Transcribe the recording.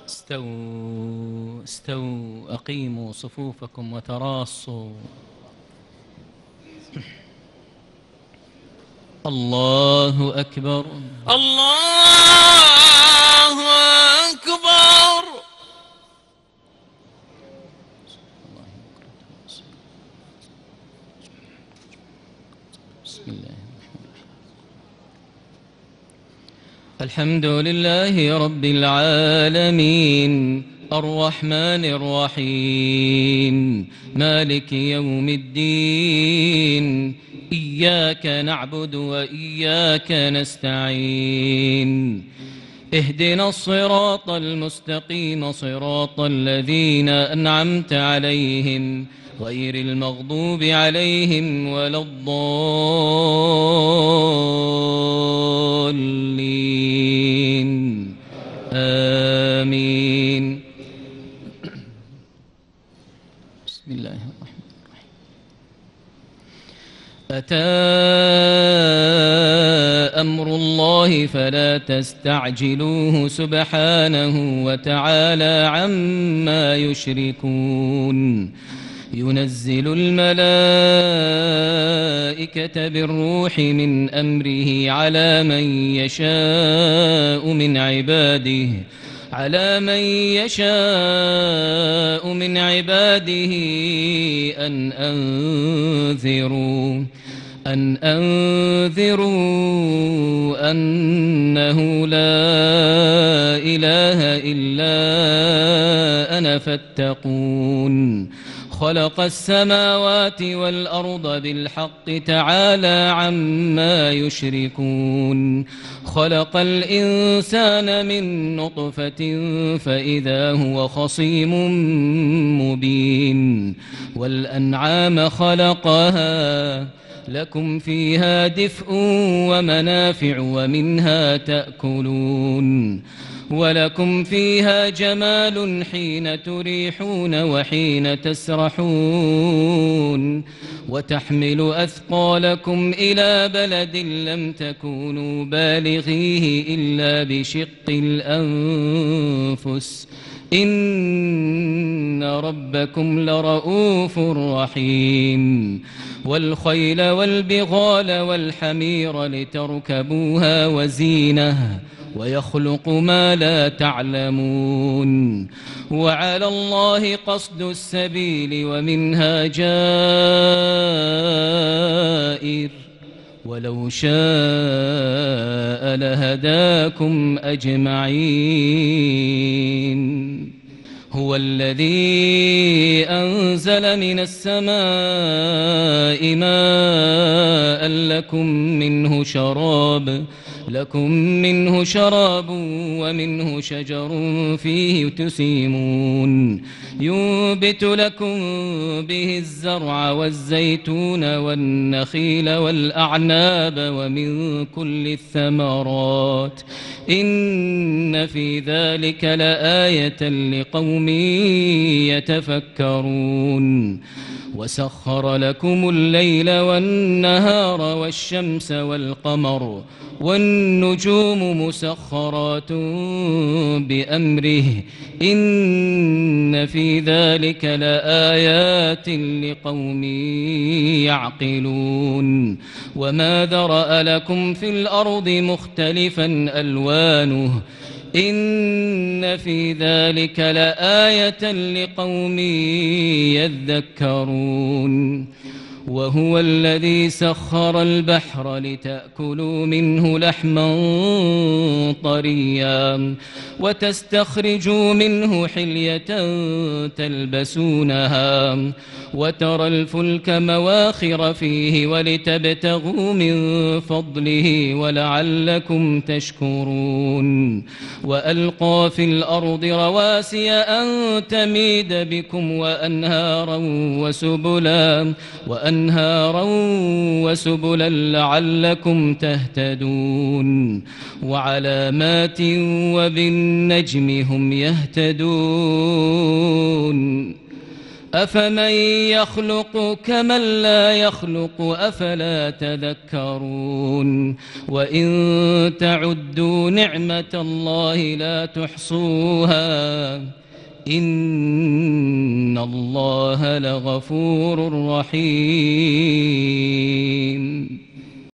استووا استووا أقيموا صفوفكم وتراصوا. الله أكبر الله أكبر. بسم الله الرحمن الرحيم. الحمد لله رب العالمين الرحمن الرحيم مالك يوم الدين إياك نعبد وإياك نستعين اهدنا الصراط المستقيم صراط الذين أنعمت عليهم غير المغضوب عليهم ولا الضالين آمين. بسم الله الرحمن الرحيم. أتى أمر الله فلا تستعجلوه سبحانه وتعالى عما يشركون. ينزل الملائكة بالروح من أمره على من يشاء من عباده أن أنذروا أنه لا إله إلا أنا فاتقون. خلق السماوات والأرض بالحق تعالى عما يشركون. خلق الإنسان من نطفة فإذا هو خصيم مبين. والأنعام خلقها لكم فيها دفء ومنافع ومنها تأكلون. ولكم فيها جمال حين تريحون وحين تسرحون. وتحمل أثقالكم إلى بلد لم تكونوا بالغيه إلا بشق الأنفس إن ربكم لرؤوف رحيم. والخيل والبغال والحمير لتركبوها وزينة ويخلق ما لا تعلمون. وعلى الله قصد السبيل ومنها جائر ولو شاء لهداكم أجمعين. هو الذي أنزل من السماء ماء لكم منه شراب ومنه شجر فيه تسيمون. ينبت لكم به الزرع والزيتون والنخيل والأعناب ومن كل الثمرات إن في ذلك لآية لقوم يتفكرون. وسخر لكم الليل والنهار والشمس والقمر والنجوم مسخرات بأمره إن في ذلك لآيات لقوم يعقلون. وما ذرأ لكم في الأرض مختلفا ألوانه إن في ذلك لآية لقوم يذكرون. وهو الذي سخر البحر لتأكلوا منه لحما طريا وتستخرجوا منه حلية تلبسونها وترى الفلك مواخر فيه ولتبتغوا من فضله ولعلكم تشكرون. وألقى في الأرض رواسي أن تميد بكم وأنهارا وسبلا لعلكم تهتدون. وعلامات وبالنجم هم يهتدون. أفمن يخلق كمن لا يخلق أفلا تذكرون وإن تعدوا نعمة الله لا تحصوها إن الله لغفور رحيم